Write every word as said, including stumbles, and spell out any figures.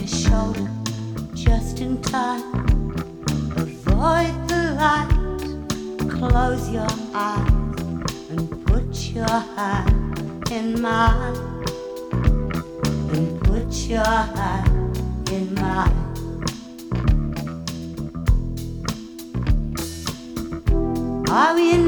his shoulder just in time. Avoid the light, close your eyes and put your hand in mine. And put your hand in mine. Are we in